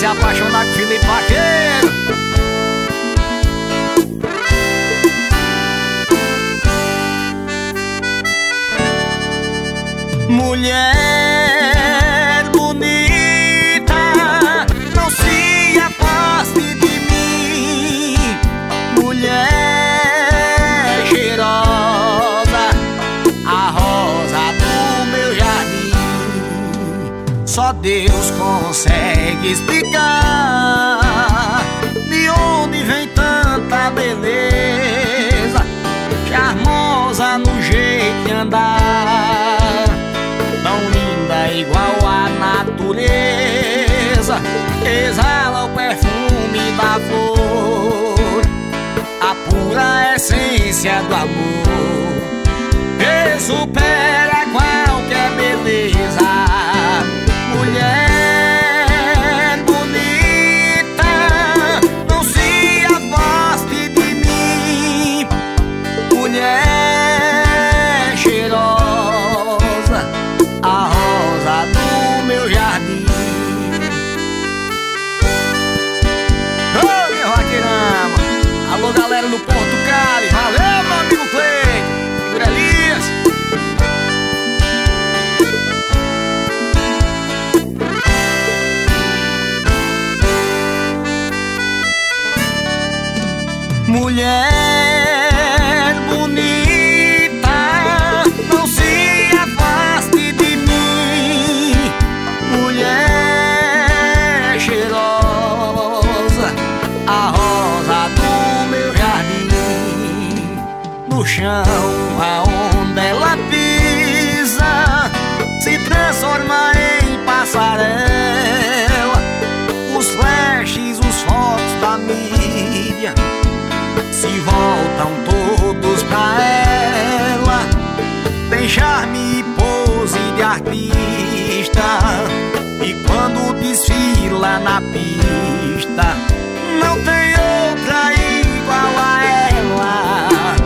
se apaixonar com Felipe Vaqueiro. Mulher bonita, não se afaste de mim. Mulher cheirosa, a rosa do meu jardim. Só Deus consegue explicar de onde vem tanta beleza, charmosa no jeito de andar, tão linda igual a natureza, exala o perfume da flor, a pura essência do amor, que supera qualquer beleza. Mulher bonita, não se afaste de mim. Mulher cheirosa, a rosa do meu jardim. Ô, meu vaqueirama, alô galera do Porto Cali, valeu meu amigo Cleide, segura Elias. Mulher bonita, não se afaste de mim. Mulher cheirosa, a rosa do meu jardim. No chão aonde ela pisa se transforma em passarela. Os flashes, os fotos da mídia se voltam todos pra ela. Tem charme e pose de artista, e quando desfila na pista não tem outra igual a ela.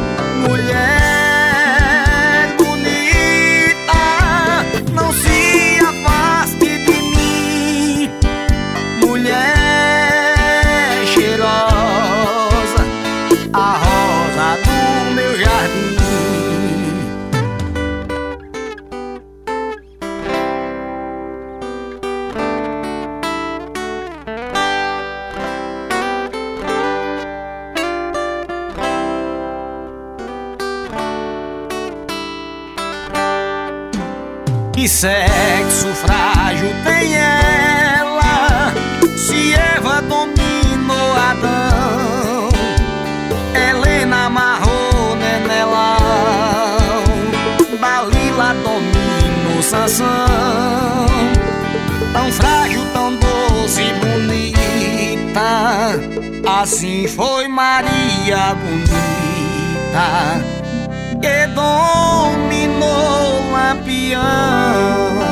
Mulher bonita, não se afaste de mim. Mulher cheirosa, a rosa do meu jardim. Que sexo frágil tem ela, se Eva dominou Adão, Helena amarrou Nenelão, Dalila dominou Sansão. Tão frágil, tão doce e bonita, assim foi Maria bonita, que dominou Lampião.